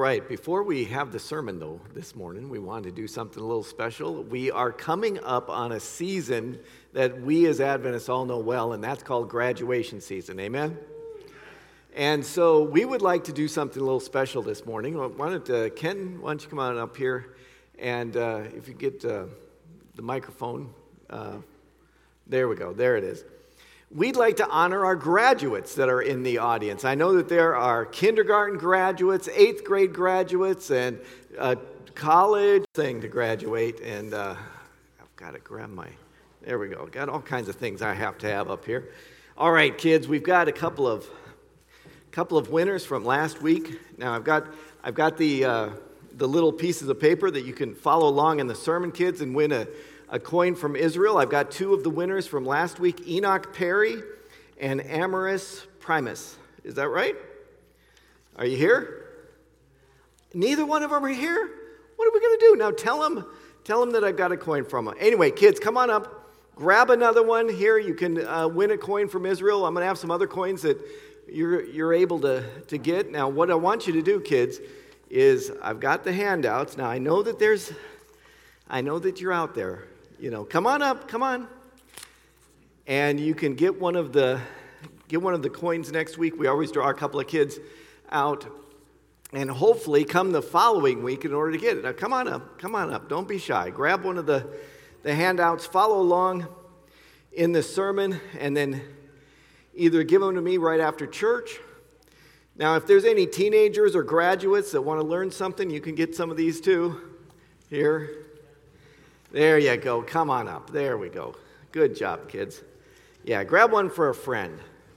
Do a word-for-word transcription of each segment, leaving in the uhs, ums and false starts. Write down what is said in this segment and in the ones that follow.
right, before we have the sermon, though, this morning, we wanted to do something a little special. We are coming up on a season that we as Adventists all know well, and that's called graduation season. Amen? And so we would like to do something a little special this morning. Why don't, uh, Ken, why don't you come on up here, and uh, if you get uh, the microphone, uh, there we go, there it is. We'd like to honor our graduates that are in the audience. I know that there are kindergarten graduates, eighth grade graduates, and a college thing to graduate. And uh, I've got to grab my, there we go. Got all kinds of things I have to have up here. All right, kids, we've got a couple of couple of winners from last week. Now I've got I've got the uh, the little pieces of paper that you can follow along in the sermon, kids, and win a. A coin from Israel. I've got two of the winners from last week, Enoch Perry and Amaris Primus. Is that right? Are you here? Neither one of them are here? What are we going to do? Now tell them, tell them that I've got a coin from them. Anyway, kids, come on up. Grab another one here. You can uh, win a coin from Israel. I'm going to have some other coins that you're, you're able to, to get. Now, what I want you to do, kids, is I've got the handouts. Now, I know that there's, I know that you're out there. You know, come on up, come on. And you can get one of the get one of the coins next week. We always draw a couple of kids out. And hopefully come the following week in order to get it. Now come on up, come on up. Don't be shy. Grab one of the, the handouts, follow along in the sermon, and then either give them to me right after church. Now, if there's any teenagers or graduates that want to learn something, you can get some of these too. Here. There you go. Come on up. There we go. Good job, kids. Yeah, grab one for a friend.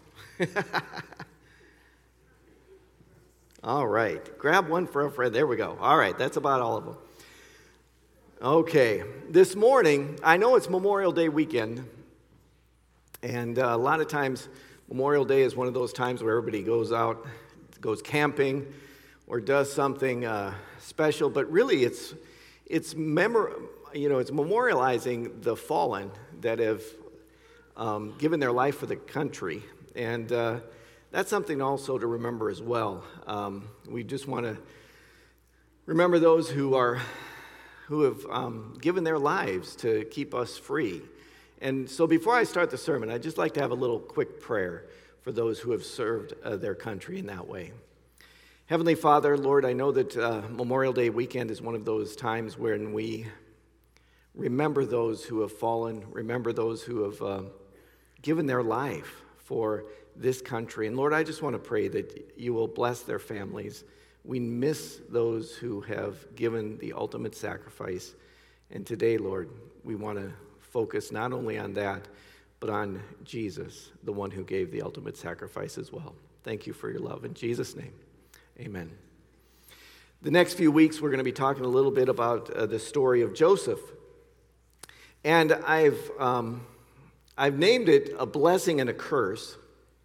All right. Grab one for a friend. There we go. All right. That's about all of them. Okay. This morning, I know it's Memorial Day weekend, and uh, a lot of times Memorial Day is one of those times where everybody goes out, goes camping, or does something uh, special, but really it's it's memor- You know, it's memorializing the fallen that have um, given their life for the country. And uh, that's something also to remember as well. Um, we just want to remember those who are who have um, given their lives to keep us free. And so before I start the sermon, I'd just like to have a little quick prayer for those who have served uh, their country in that way. Heavenly Father, Lord, I know that uh, Memorial Day weekend is one of those times when we remember those who have fallen, remember those who have uh, given their life for this country. And Lord, I just want to pray that you will bless their families. We miss those who have given the ultimate sacrifice. And today, Lord, we want to focus not only on that, but on Jesus, the one who gave the ultimate sacrifice as well. Thank you for your love. In Jesus' name, amen. The next few weeks, we're going to be talking a little bit about uh, the story of Joseph. And I've um, I've named it a blessing and a curse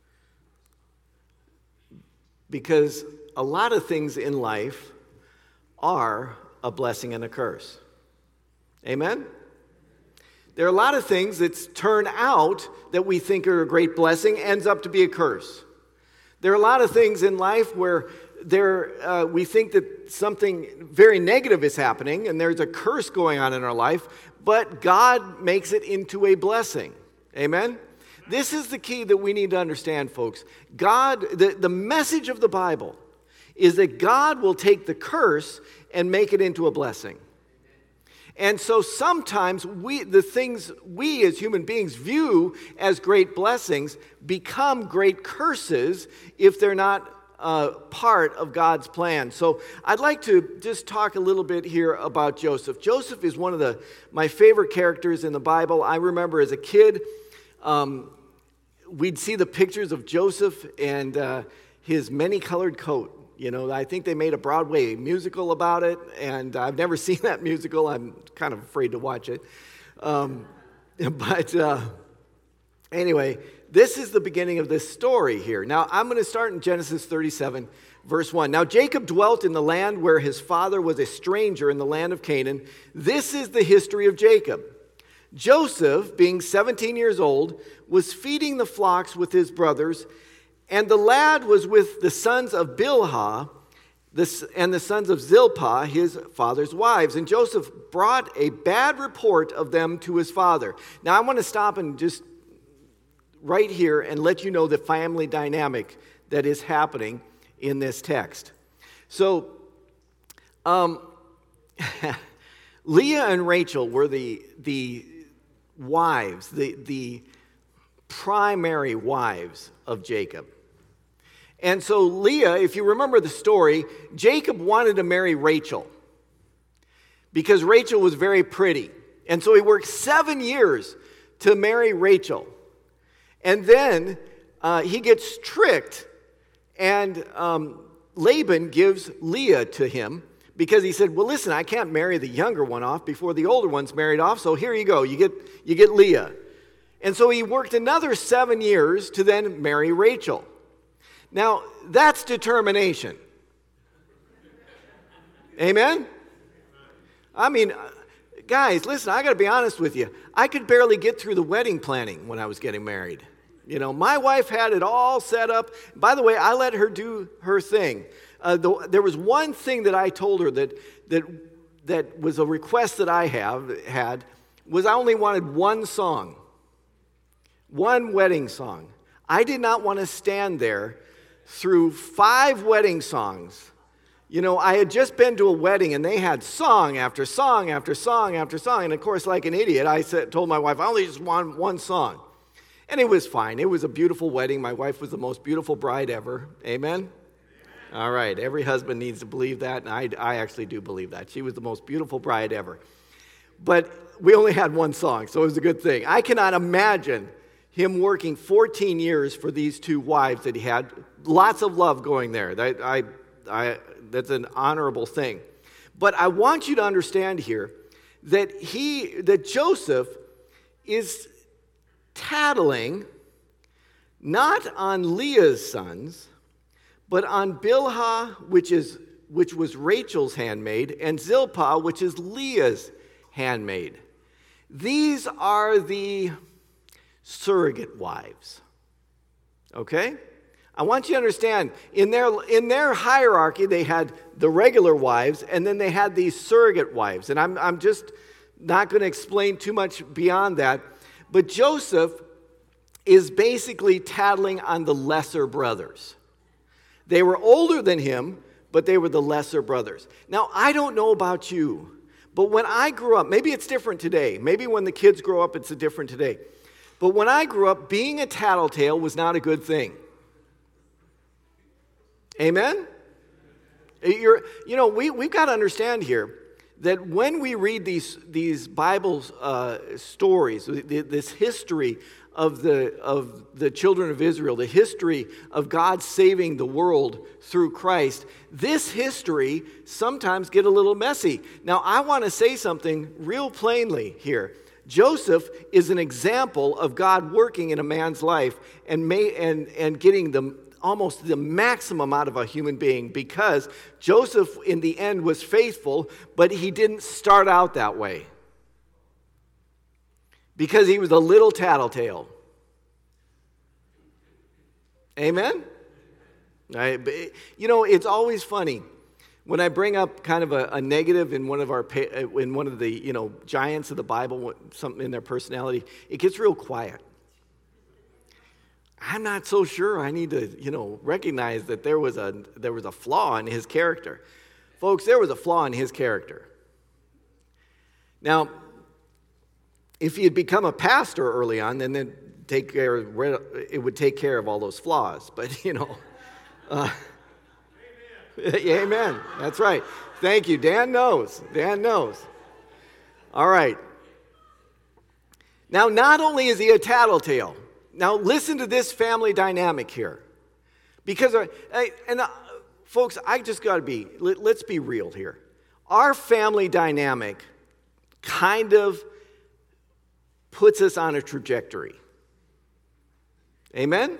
because a lot of things in life are a blessing and a curse. Amen? There are a lot of things that turn out that we think are a great blessing, ends up to be a curse. There are a lot of things in life where there uh, we think that something very negative is happening and there's a curse going on in our life, but God makes it into a blessing. Amen? This is the key that we need to understand, folks. God, the, the message of the Bible is that God will take the curse and make it into a blessing. And so sometimes we, the things we as human beings view as great blessings become great curses if they're not uh, part of God's plan. So I'd like to just talk a little bit here about Joseph. Joseph is one of the my favorite characters in the Bible. I remember as a kid, um, we'd see the pictures of Joseph and uh, his many-colored coat. You know, I think they made a Broadway musical about it, and I've never seen that musical. I'm kind of afraid to watch it. Um, but uh, anyway, this is the beginning of this story here. Now, I'm going to start in Genesis thirty-seven, verse one. Now, Jacob dwelt in the land where his father was a stranger in the land of Canaan. This is the history of Jacob. Joseph, being seventeen years old, was feeding the flocks with his brothers, and the lad was with the sons of Bilhah, this, and the sons of Zilpah, his father's wives. And Joseph brought a bad report of them to his father. Now I want to stop and just right here and let you know the family dynamic that is happening in this text. So, um, Leah and Rachel were the, the wives, the, the primary wives of Jacob. And so Leah, if you remember the story, Jacob wanted to marry Rachel because Rachel was very pretty. And so he worked seven years to marry Rachel. And then uh, he gets tricked, and um, Laban gives Leah to him because he said, well, listen, I can't marry the younger one off before the older one's married off, so here you go, you get, you get Leah. And so he worked another seven years to then marry Rachel. Now, that's determination. Amen? I mean, guys, listen, I got to be honest with you. I could barely get through the wedding planning when I was getting married. You know, my wife had it all set up. By the way, I let her do her thing. Uh, the, there was one thing that I told her that that that was a request that I have had was I only wanted one song, one wedding song. I did not want to stand there through five wedding songs. You know, I had just been to a wedding and they had song after song after song after song. And of course, like an idiot, I said, told my wife, I only just want one song. And it was fine. It was a beautiful wedding. My wife was the most beautiful bride ever. Amen? All right. Every husband needs to believe that. And I, I actually do believe that. She was the most beautiful bride ever. But we only had one song, so it was a good thing. I cannot imagine him working fourteen years for these two wives that he had. Lots of love going there. That, I, I, that's an honorable thing. But I want you to understand here that he, that Joseph is tattling not on Leah's sons, but on Bilhah, which is which was Rachel's handmaid, and Zilpah, which is Leah's handmaid. These are the surrogate wives. Okay? I want you to understand, in their in their hierarchy, they had the regular wives, and then they had these surrogate wives. And I'm I'm just not going to explain too much beyond that. But Joseph is basically tattling on the lesser brothers. They were older than him, but they were the lesser brothers. Now, I don't know about you, but when I grew up, maybe it's different today. Maybe when the kids grow up, it's different today. But when I grew up, being a tattletale was not a good thing. Amen? You're, you know, we, we've got to understand here that when we read these these Bible uh, stories, this history of the of the children of Israel, the history of God saving the world through Christ, this history sometimes get a little messy. Now, I want to say something real plainly here. Joseph is an example of God working in a man's life and may, and and getting the almost the maximum out of a human being, because Joseph in the end was faithful, but he didn't start out that way because he was a little tattletale. Amen? I, you know, it's always funny when I bring up kind of a, a negative in one of our in one of the you know giants of the Bible, something in their personality, it gets real quiet. I'm not so sure I need to, you know, recognize that there was a there was a flaw in his character. Folks, there was a flaw in his character. Now, if he had become a pastor early on, then then take care of, it would take care of all those flaws. But, you know, uh, amen. Amen. That's right. Thank you. Dan knows. Dan knows. All right. Now, not only is he a tattletale. Now, listen to this family dynamic here. Because, uh, and uh, folks, I just got to be, let, let's be real here. Our family dynamic kind of puts us on a trajectory. Amen?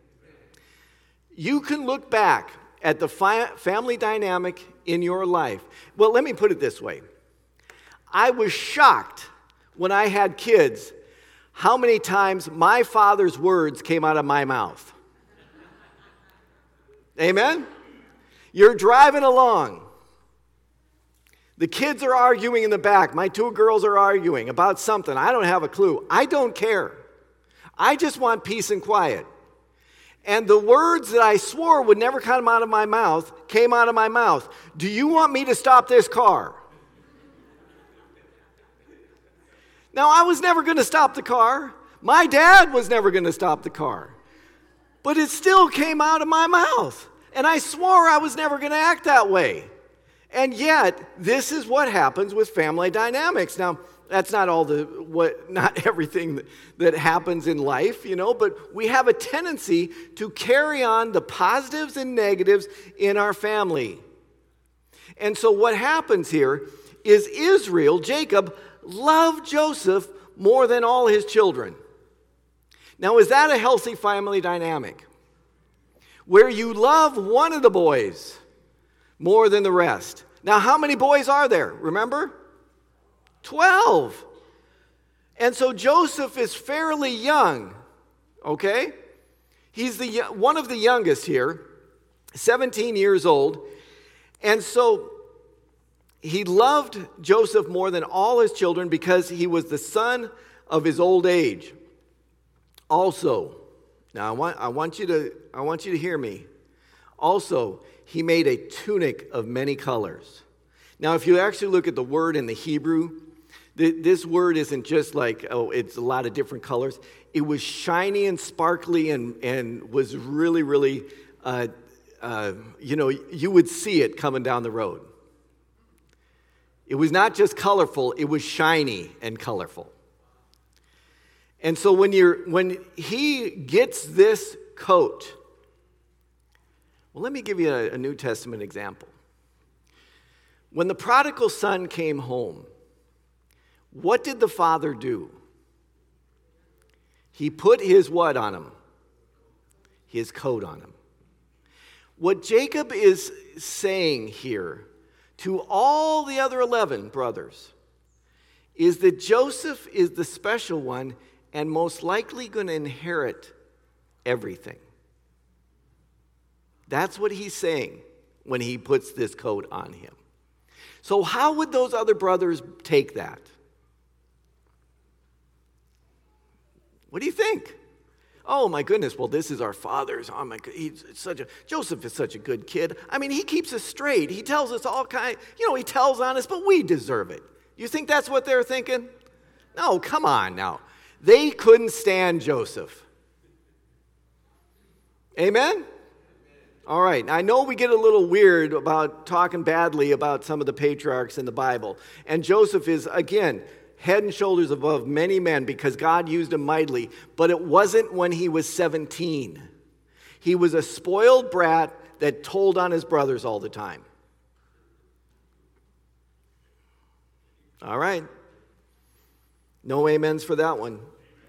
You can look back at the fi- family dynamic in your life. Well, let me put it this way. I was shocked when I had kids how many times my father's words came out of my mouth. Amen? You're driving along. The kids are arguing in the back. My two girls are arguing about something. I don't have a clue. I don't care. I just want peace and quiet. And the words that I swore would never come out of my mouth came out of my mouth. Do you want me to stop this car? Now, I was never going to stop the car. My dad was never going to stop the car. But it still came out of my mouth. And I swore I was never going to act that way. And yet, this is what happens with family dynamics. Now, that's not all the what not everything that, that happens in life, you know, but we have a tendency to carry on the positives and negatives in our family. And so what happens here is Israel, Jacob, loved Joseph more than all his children. Now, is that a healthy family dynamic? Where you love one of the boys more than the rest. Now, how many boys are there? Remember? Twelve. And so Joseph is fairly young, okay? He's the one of the youngest here, seventeen years old. And so he loved Joseph more than all his children because he was the son of his old age. Also, now I want, I want you to, I want you to hear me. Also, he made a tunic of many colors. Now, if you actually look at the word in the Hebrew, th- this word isn't just like, oh, it's a lot of different colors. It was shiny and sparkly and, and was really, really, uh, uh, you know, you would see it coming down the road. It was not just colorful, it was shiny and colorful. And so when you're when he gets this coat, well, let me give you a, a New Testament example. When the prodigal son came home, what did the father do? He put his what on him? His coat on him. What Jacob is saying here to all the other eleven brothers is that Joseph is the special one and most likely going to inherit everything. That's what he's saying when he puts this coat on him. So how would those other brothers take that? What do you think? Oh my goodness, well this is our father's. Oh my God, he's such a, Joseph is such a good kid. I mean, he keeps us straight. He tells us all kind, you know, he tells on us, but we deserve it. You think that's what they're thinking? No, come on now. They couldn't stand Joseph. Amen? All right. I know we get a little weird about talking badly about some of the patriarchs in the Bible. And Joseph is, again, head and shoulders above many men because God used him mightily. But it wasn't when he was seventeen. He was a spoiled brat that told on his brothers all the time. All right. No amens for that one.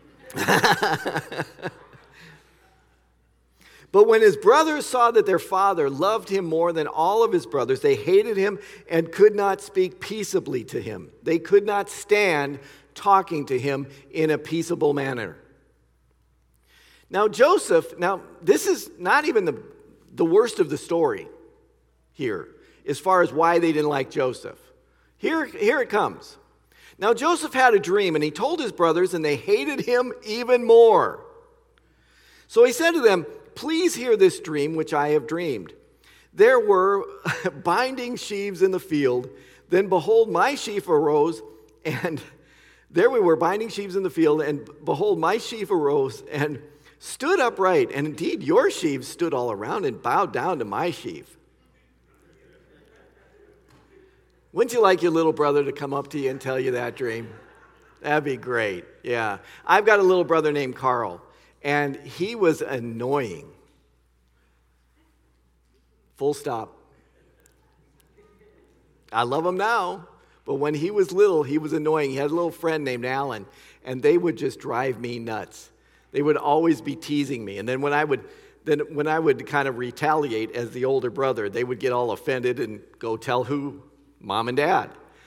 But when his brothers saw that their father loved him more than all of his brothers, they hated him and could not speak peaceably to him. They could not stand talking to him in a peaceable manner. Now Joseph, now this is not even the, the worst of the story here, as far as why they didn't like Joseph. Here, here it comes. Now Joseph had a dream, and he told his brothers, and they hated him even more. So he said to them, "Please hear this dream which I have dreamed. There were binding sheaves in the field. Then behold, my sheaf arose, and there we were binding sheaves in the field, and behold, my sheaf arose and stood upright. And indeed, your sheaves stood all around and bowed down to my sheaf." Wouldn't you like your little brother to come up to you and tell you that dream? That'd be great. Yeah. I've got a little brother named Carl, and he was annoying. Full stop. I love him now, but when he was little, he was annoying. He had a little friend named Alan, and they would just drive me nuts. They would always be teasing me, and then when I would then when I would kind of retaliate as the older brother, they would get all offended and go tell who? Mom and Dad.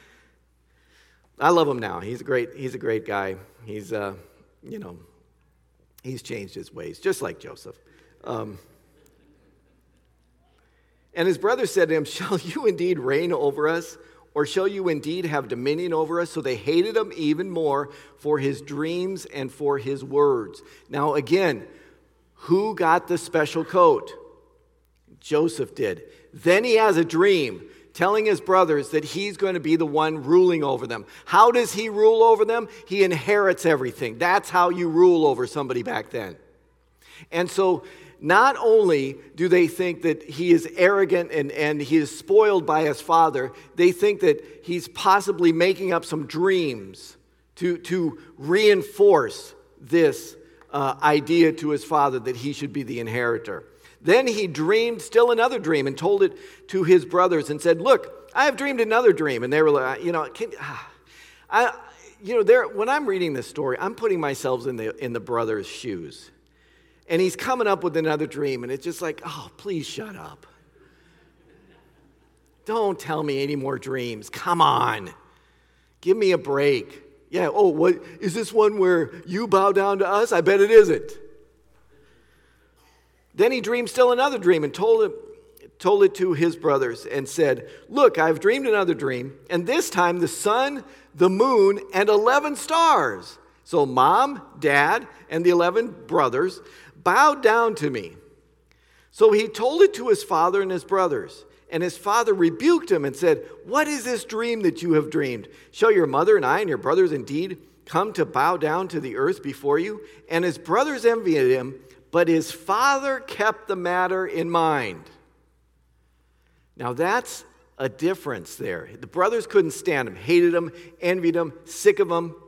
I love him now. He's a great, he's a great guy. He's, uh, you know, he's changed his ways, just like Joseph. Um, And his brothers said to him, shall you indeed reign over us? Or shall you indeed have dominion over us? So they hated him even more for his dreams and for his words. Now again, who got the special coat? Joseph did. Then he has a dream telling his brothers that he's going to be the one ruling over them. How does he rule over them? He inherits everything. That's how you rule over somebody back then. And so not only do they think that he is arrogant and, and he is spoiled by his father, they think that he's possibly making up some dreams to, to reinforce this uh, idea to his father that he should be the inheritor. Then he dreamed still another dream and told it to his brothers and said, look, I have dreamed another dream. And they were like, you know, can, I, you know, there, when I'm reading this story, I'm putting myself in the in the brothers' shoes. And he's coming up with another dream, and it's just like, oh, please shut up. Don't tell me any more dreams. Come on. Give me a break. Yeah, oh, what is this one where you bow down to us? I bet it isn't. Then he dreamed still another dream and told it, told it to his brothers and said, look, I've dreamed another dream, and this time the sun, the moon, and eleven stars. So mom, dad, and the eleven brothers bowed down to me. So he told it to his father and his brothers. And his father rebuked him and said, what is this dream that you have dreamed? Shall your mother and I and your brothers indeed come to bow down to the earth before you? And his brothers envied him, but his father kept the matter in mind. Now that's a difference there. The brothers couldn't stand him, hated him, envied him, sick of him.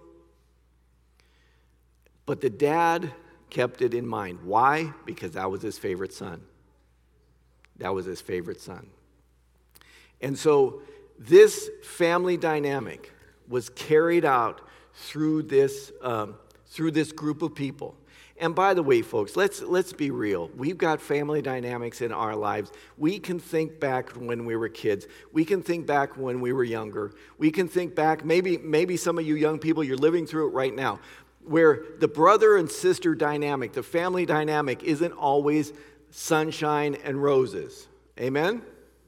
But the dad kept it in mind. Why? Because that was his favorite son. That was his favorite son. And so this family dynamic was carried out through this um, through this group of people. And by the way, folks, let's let's be real. We've got family dynamics in our lives. We can think back when we were kids. We can think back when we were younger. We can think back, maybe maybe some of you young people, you're living through it right now, where the brother and sister dynamic, the family dynamic, isn't always sunshine and roses. Amen?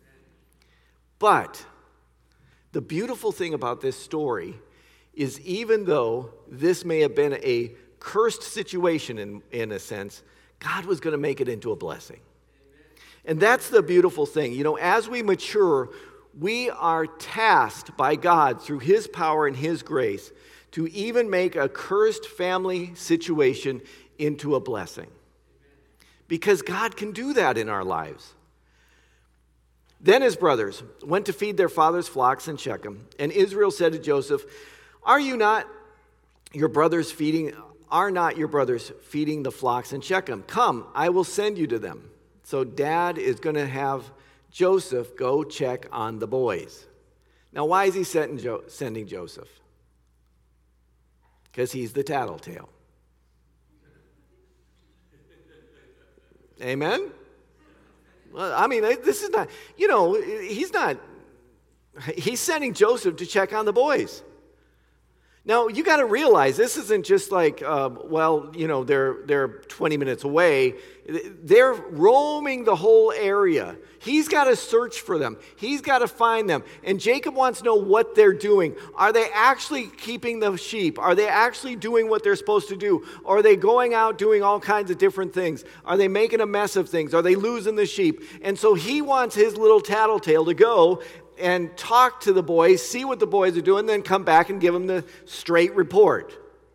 But the beautiful thing about this story is even though this may have been a cursed situation in, in a sense, God was going to make it into a blessing. And that's the beautiful thing. You know, as we mature, we are tasked by God through His power and His grace to even make a cursed family situation into a blessing. Because God can do that in our lives. Then his brothers went to feed their father's flocks in Shechem, and Israel said to Joseph, Are you not your brothers feeding, are not your brothers feeding the flocks in Shechem? Come, I will send you to them. So dad is going to have Joseph go check on the boys. Now, why is he sending Joseph? Because he's the tattletale. Amen? Well, I mean, this is not, you know, he's not, he's sending Joseph to check on the boys. Now, you got to realize this isn't just like, uh, well, you know, they're they're twenty minutes away. They're roaming the whole area. He's got to search for them. He's got to find them. And Jacob wants to know what they're doing. Are they actually keeping the sheep? Are they actually doing what they're supposed to do? Or are they going out doing all kinds of different things? Are they making a mess of things? Are they losing the sheep? And so he wants his little tattletale to go and talk to the boys, see what the boys are doing, then come back and give them the straight report.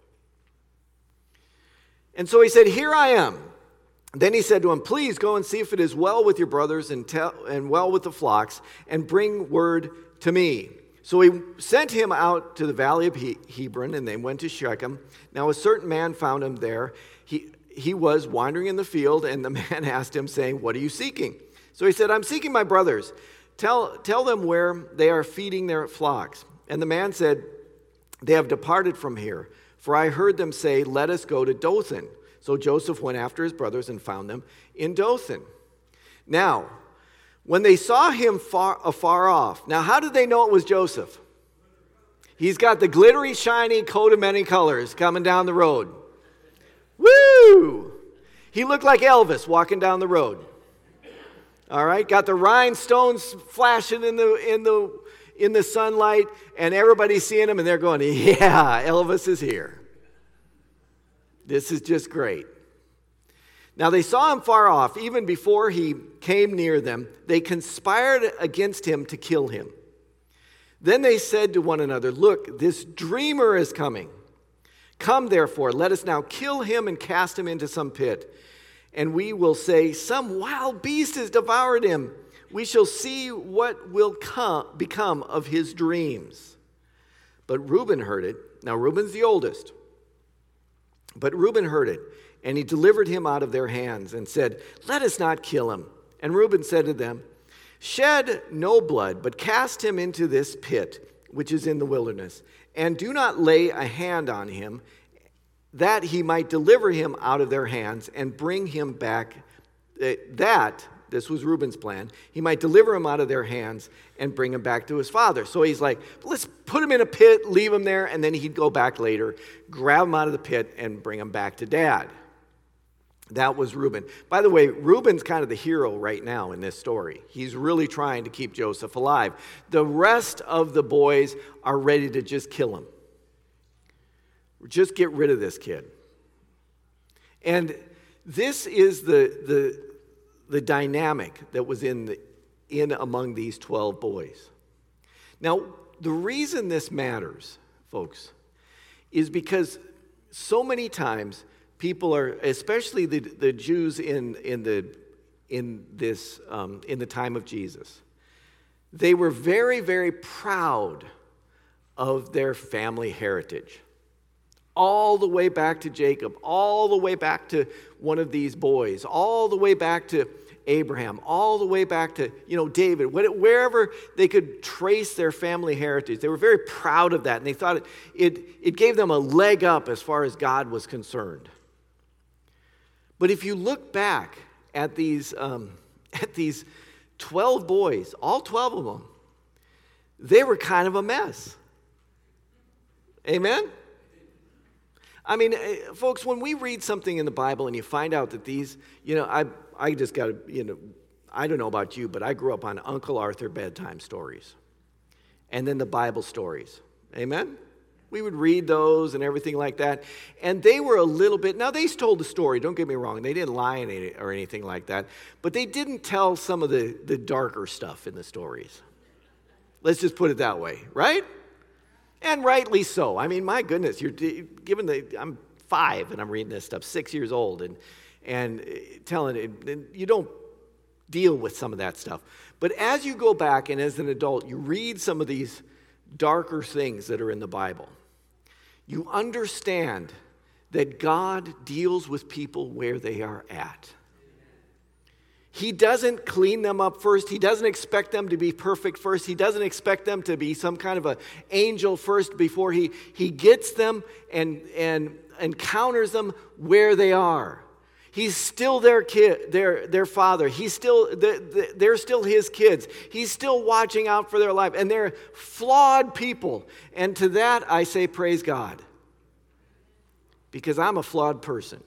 And so he said, Here I am. Then he said to him, Please go and see if it is well with your brothers and, tell, and well with the flocks, and bring word to me. So he sent him out to the valley of he- Hebron, and they went to Shechem. Now a certain man found him there. He, he was wandering in the field, and the man asked him, saying, What are you seeking? So he said, I'm seeking my brothers. Tell, tell them where they are feeding their flocks. And the man said, They have departed from here, for I heard them say, Let us go to Dothan. So Joseph went after his brothers and found them in Dothan. Now, when they saw him far, afar off, now how did they know it was Joseph? He's got the glittery, shiny coat of many colors coming down the road. Woo! He looked like Elvis walking down the road. All right, got the rhinestones flashing in the in the in the sunlight, and everybody's seeing him, and they're going, "Yeah, Elvis is here. This is just great." Now they saw him far off, even before he came near them. They conspired against him to kill him. Then they said to one another, "Look, this dreamer is coming. Come, therefore, let us now kill him and cast him into some pit. And we will say, some wild beast has devoured him. We shall see what will come, become of his dreams." But Reuben heard it. Now Reuben's the oldest. But Reuben heard it, and he delivered him out of their hands and said, "Let us not kill him." And Reuben said to them, "Shed no blood, but cast him into this pit, which is in the wilderness, and do not lay a hand on him, that he might deliver him out of their hands and bring him back." Uh, that, this was Reuben's plan, he might deliver him out of their hands and bring him back to his father. So he's like, let's put him in a pit, leave him there, and then he'd go back later, grab him out of the pit, and bring him back to dad. That was Reuben. By the way, Reuben's kind of the hero right now in this story. He's really trying to keep Joseph alive. The rest of the boys are ready to just kill him. Just get rid of this kid. And this is the, the, the dynamic that was in, the, in among these twelve boys. Now, the reason this matters, folks, is because so many times people are, especially the, the Jews in, in, the, in, this, um, in the time of Jesus, they were very, very proud of their family heritage. All the way back to Jacob, all the way back to one of these boys, all the way back to Abraham, all the way back to, you know, David, wherever they could trace their family heritage. They were very proud of that, and they thought it, it, it gave them a leg up as far as God was concerned. But if you look back at these, um, at these twelve boys, all twelve of them, they were kind of a mess. Amen? I mean, folks, when we read something in the Bible and you find out that these, you know, I I just got to, you know, I don't know about you, but I grew up on Uncle Arthur bedtime stories and then the Bible stories. Amen? We would read those and everything like that. And they were a little bit, now they told the story, don't get me wrong, they didn't lie in it or anything like that, but they didn't tell some of the, the darker stuff in the stories. Let's just put it that way, right? And rightly so. I mean, my goodness, you're given the, I'm five and I'm reading this stuff, six years old, and and telling it, you don't deal with some of that stuff. But as you go back and as an adult, you read some of these darker things that are in the Bible, you understand that God deals with people where they are at. He doesn't clean them up first. He doesn't expect them to be perfect first. He doesn't expect them to be some kind of an angel first before he, he gets them and, and encounters them where they are. He's still their kid, their, their father. He's still, they're still his kids. He's still watching out for their life. And they're flawed people. And to that I say praise God. Because I'm a flawed person.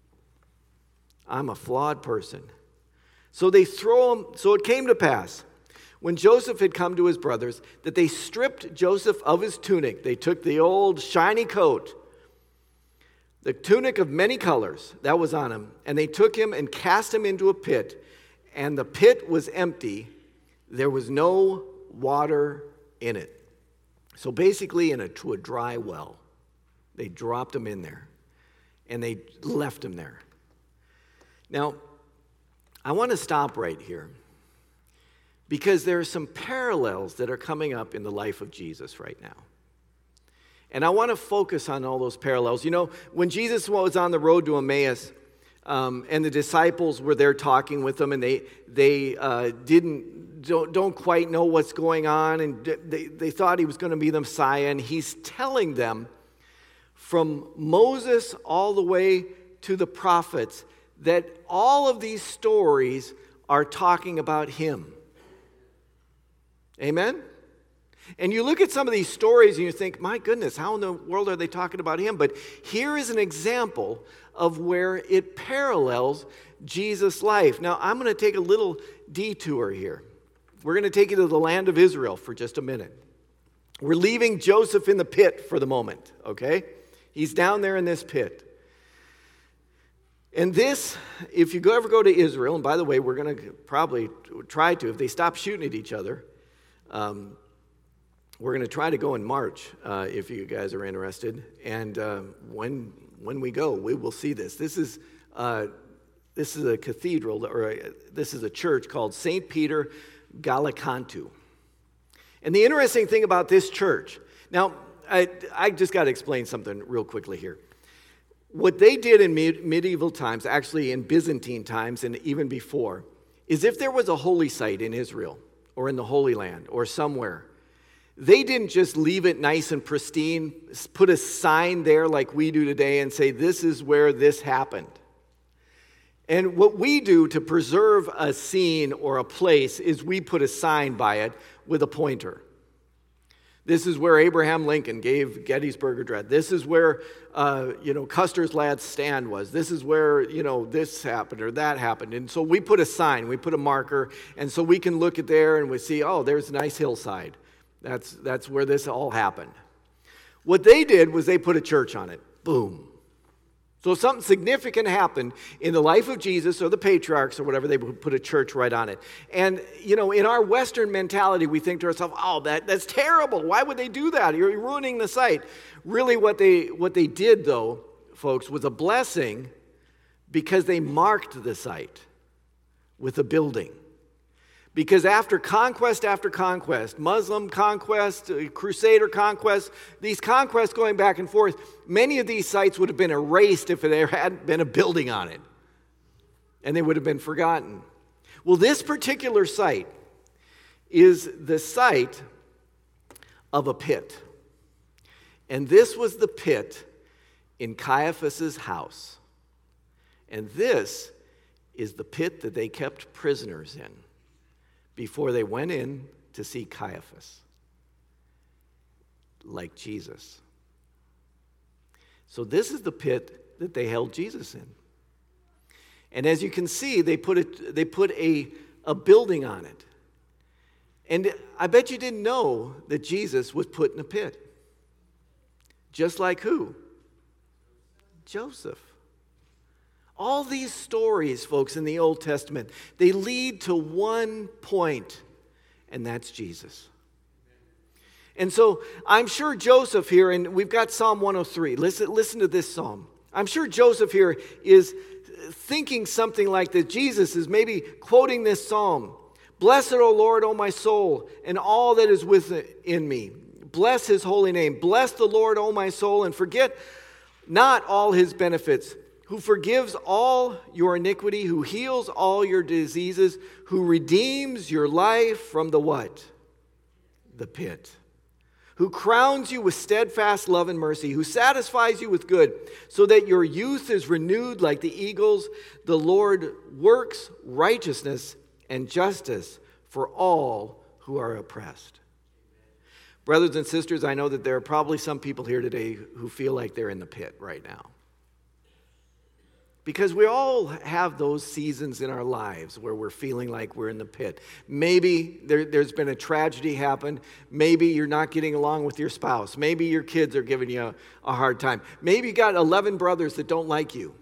I'm a flawed person. So they throw him, so it came to pass, when Joseph had come to his brothers, that they stripped Joseph of his tunic. They took the old shiny coat, the tunic of many colors that was on him, and they took him and cast him into a pit, and the pit was empty. There was no water in it. So basically in a, to a dry well. They dropped him in there, and they left him there. Now, I want to stop right here because there are some parallels that are coming up in the life of Jesus right now. And I want to focus on all those parallels. You know, when Jesus was on the road to Emmaus, um, and the disciples were there talking with him, and they they uh, didn't don't, don't quite know what's going on, and they, they thought he was going to be the Messiah, and he's telling them from Moses all the way to the prophets that all of these stories are talking about him. Amen? And you look at some of these stories and you think, my goodness, how in the world are they talking about him? But here is an example of where it parallels Jesus' life. Now, I'm going to take a little detour here. We're going to take you to the land of Israel for just a minute. We're leaving Joseph in the pit for the moment, okay? He's down there in this pit. And this, if you go, ever go to Israel, and by the way, we're going to probably try to, if they stop shooting at each other, um, we're going to try to go in March, uh, if you guys are interested. And uh, when when we go, we will see this. This is uh, this is a cathedral, or a, this is a church called Saint Peter Gallicantu. And the interesting thing about this church, now, I, I just got to explain something real quickly here. What they did in med- medieval times, actually in Byzantine times and even before, is if there was a holy site in Israel or in the Holy Land or somewhere, they didn't just leave it nice and pristine, put a sign there like we do today and say, this is where this happened. And what we do to preserve a scene or a place is we put a sign by it with a pointer. This is where Abraham Lincoln gave Gettysburg Address. This is where, uh, you know, Custer's Lad's stand was. This is where, you know, this happened or that happened. And so we put a sign, we put a marker, and so we can look at there and we see, oh, there's a nice hillside. That's, that's where this all happened. What they did was they put a church on it. Boom. So if something significant happened in the life of Jesus or the patriarchs or whatever, they would put a church right on it. And, you know, in our Western mentality, we think to ourselves, oh, that, that's terrible. Why would they do that? You're ruining the site. Really what they, what they did, though, folks, was a blessing because they marked the site with a building. Because after conquest after conquest, Muslim conquest, Crusader conquest, these conquests going back and forth, many of these sites would have been erased if there hadn't been a building on it. And they would have been forgotten. Well, this particular site is the site of a pit. And this was the pit in Caiaphas' house. And this is the pit that they kept prisoners in before they went in to see Caiaphas, like Jesus. So this is the pit that they held Jesus in. And as you can see, they put a, they put a, a building on it. And I bet you didn't know that Jesus was put in a pit. Just like who? Joseph. All these stories, folks, in the Old Testament, they lead to one point, and that's Jesus. And so I'm sure Joseph here, and we've got Psalm one oh three. Listen, listen to this psalm. I'm sure Joseph here is thinking something like that. Jesus is maybe quoting this psalm. Blessed, O Lord, O my soul, and all that is within me. Bless his holy name. Bless the Lord, O my soul, and forget not all his benefits, who forgives all your iniquity, who heals all your diseases, who redeems your life from the what? The pit. Who crowns you with steadfast love and mercy, who satisfies you with good, so that your youth is renewed like the eagles. The Lord works righteousness and justice for all who are oppressed. Brothers and sisters, I know that there are probably some people here today who feel like they're in the pit right now. Because we all have those seasons in our lives where we're feeling like we're in the pit. Maybe there, there's been a tragedy happen. Maybe you're not getting along with your spouse. Maybe your kids are giving you a, a hard time. Maybe you got eleven brothers that don't like you.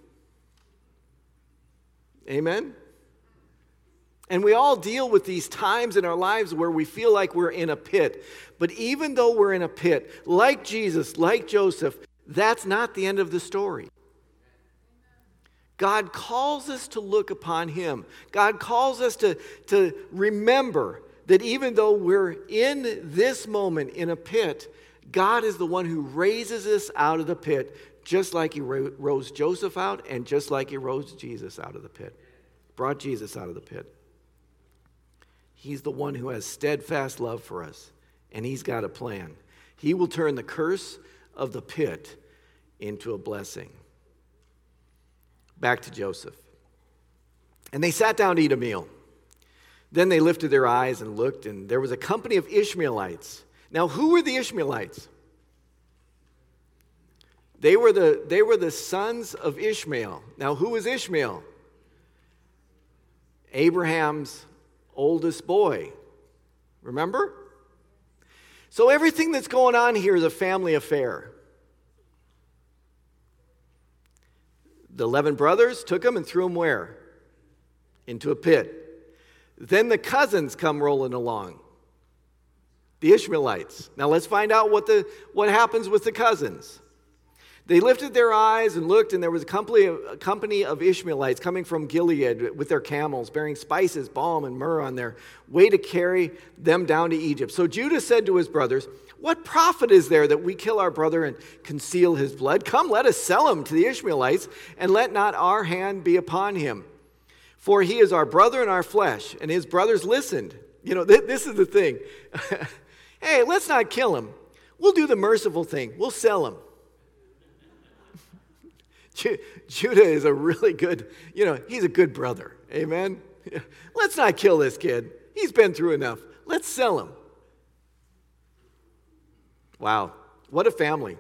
Amen? And we all deal with these times in our lives where we feel like we're in a pit. But even though we're in a pit, like Jesus, like Joseph, that's not the end of the story. God calls us to look upon him. God calls us to, to remember that even though we're in this moment in a pit, God is the one who raises us out of the pit, just like he rose Joseph out and just like he rose Jesus out of the pit. Brought Jesus out of the pit. He's the one who has steadfast love for us, and he's got a plan. He will turn the curse of the pit into a blessing. Back to Joseph. And they sat down to eat a meal. Then they lifted their eyes and looked, and there was a company of Ishmaelites. Now, who were the Ishmaelites? They were the, they were the sons of Ishmael. Now, who was Ishmael? Abraham's oldest boy. Remember? So everything that's going on here is a family affair. The eleven brothers took him and threw him where? Into a pit. Then the cousins come rolling along. The Ishmaelites. Now let's find out what the what happens with the cousins. They lifted their eyes and looked, and there was a company, of, a company of Ishmaelites coming from Gilead with their camels, bearing spices, balm, and myrrh on their way to carry them down to Egypt. So Judah said to his brothers, "What profit is there that we kill our brother and conceal his blood? Come, let us sell him to the Ishmaelites, and let not our hand be upon him. For he is our brother and our flesh." And his brothers listened. You know, th- this is the thing. Hey, let's not kill him. We'll do the merciful thing. We'll sell him. Judah is a really good, you know, he's a good brother. Amen? Let's not kill this kid. He's been through enough. Let's sell him. Wow. What a family.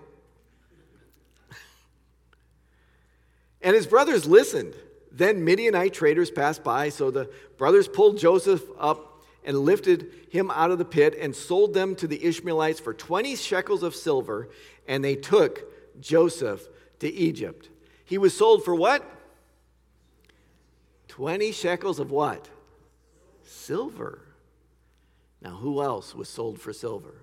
And his brothers listened. Then Midianite traders passed by, so the brothers pulled Joseph up and lifted him out of the pit and sold them to the Ishmaelites for twenty shekels of silver, and they took Joseph to Egypt. He was sold for what? twenty shekels of what? Silver. Now, who else was sold for silver?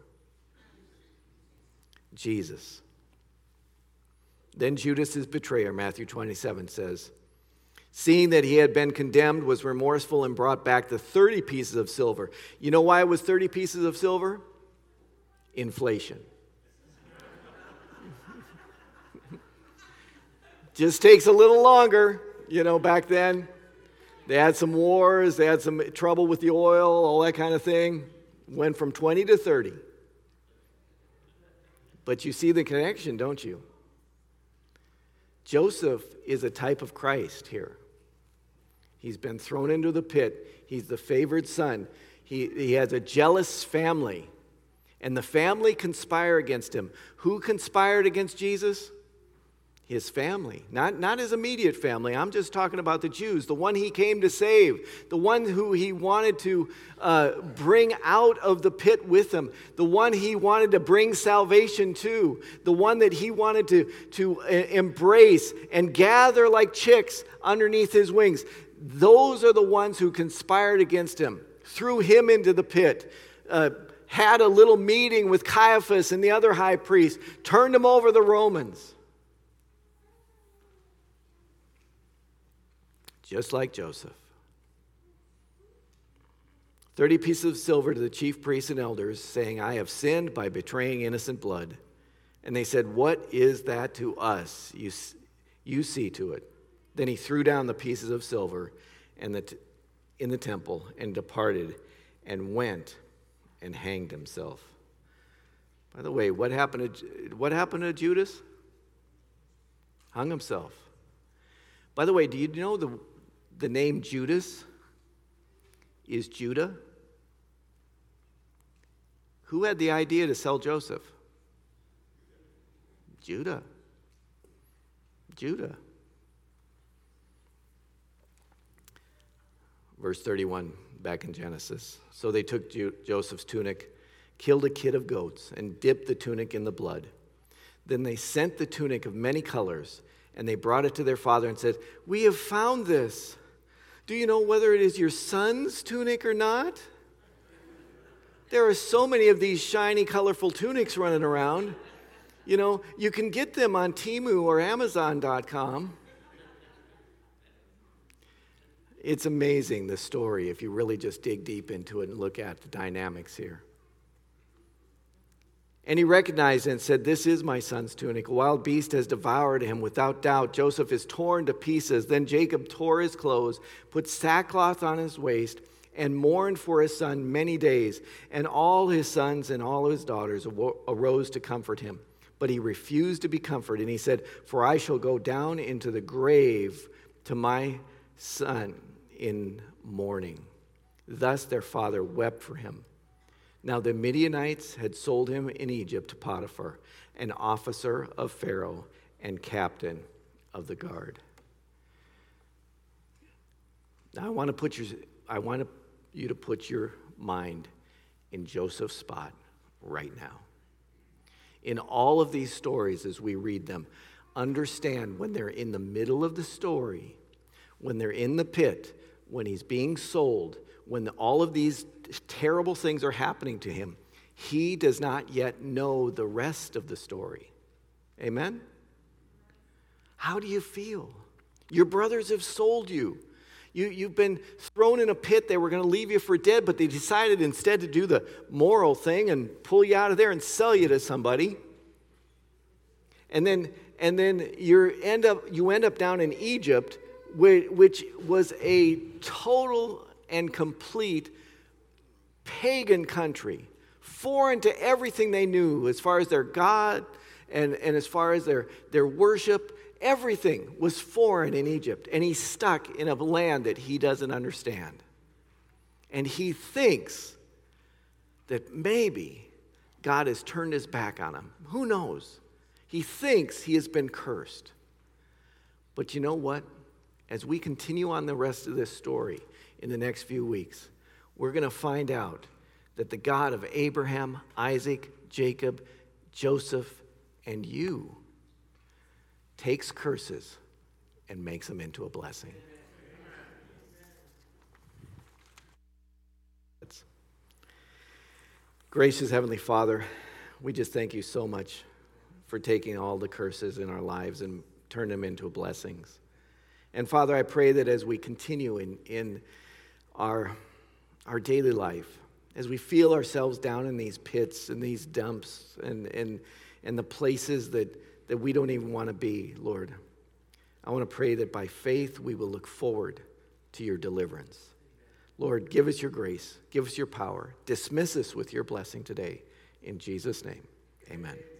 Jesus. Then Judas, his betrayer, Matthew twenty-seven says, seeing that he had been condemned, was remorseful and brought back the thirty pieces of silver. You know why it was thirty pieces of silver? Inflation. Just takes a little longer, you know, back then. They had some wars, they had some trouble with the oil, all that kind of thing. Went from twenty to thirty. But you see the connection, don't you? Joseph is a type of Christ here. He's been thrown into the pit. He's the favored son. He, he has a jealous family. And the family conspire against him. Who conspired against Jesus? His family, not, not his immediate family. I'm just talking about the Jews, the one he came to save, the one who he wanted to uh, bring out of the pit with him, the one he wanted to bring salvation to, the one that he wanted to, to embrace and gather like chicks underneath his wings. Those are the ones who conspired against him, threw him into the pit, uh, had a little meeting with Caiaphas and the other high priest, turned him over to the Romans. Just like Joseph. Thirty pieces of silver to the chief priests and elders, saying, I have sinned by betraying innocent blood. And they said, what is that to us? You, you see to it. Then he threw down the pieces of silver and the t- in the temple and departed and went and hanged himself. By the way, what happened to, what happened to Judas? Hung himself. By the way, do you know the The name Judas is Judah? Who had the idea to sell Joseph? Judah. Judah. Verse thirty-one, back in Genesis. So they took Ju- Joseph's tunic, killed a kid of goats, and dipped the tunic in the blood. Then they sent the tunic of many colors, and they brought it to their father and said, we have found this. Do you know whether it is your son's tunic or not? There are so many of these shiny, colorful tunics running around. You know, you can get them on Temu or Amazon dot com. It's amazing, the story, if you really just dig deep into it and look at the dynamics here. And he recognized it and said, this is my son's tunic. A wild beast has devoured him. Without doubt, Joseph is torn to pieces. Then Jacob tore his clothes, put sackcloth on his waist, and mourned for his son many days. And all his sons and all his daughters arose to comfort him. But he refused to be comforted. And he said, for I shall go down into the grave to my son in mourning. Thus their father wept for him. Now the Midianites had sold him in Egypt to Potiphar, an officer of Pharaoh and captain of the guard. Now I want to put your, I want to you to put your mind in Joseph's spot right now. In all of these stories, as we read them, understand when they're in the middle of the story, when they're in the pit, when he's being sold, when all of these terrible things are happening to him, he does not yet know the rest of the story. Amen? How do you feel? Your brothers have sold you. You, you've been thrown in a pit. They were going to leave you for dead, but they decided instead to do the moral thing and pull you out of there and sell you to somebody. And then, and then you end up you end up down in Egypt, which was a total and complete pagan country, foreign to everything they knew as far as their God and, and as far as their, their worship. Everything was foreign in Egypt, and he's stuck in a land that he doesn't understand. And he thinks that maybe God has turned his back on him. Who knows? He thinks he has been cursed. But you know what? As we continue on the rest of this story in the next few weeks, we're going to find out that the God of Abraham, Isaac, Jacob, Joseph, and you takes curses and makes them into a blessing. Gracious Heavenly Father, we just thank you so much for taking all the curses in our lives and turn them into blessings. And Father, I pray that as we continue in, in our, our daily life, as we feel ourselves down in these pits and these dumps and, and, and the places that that we don't even want to be, Lord, I want to pray that by faith we will look forward to your deliverance. Lord, give us your grace, give us your power, dismiss us with your blessing today. In Jesus' name, amen.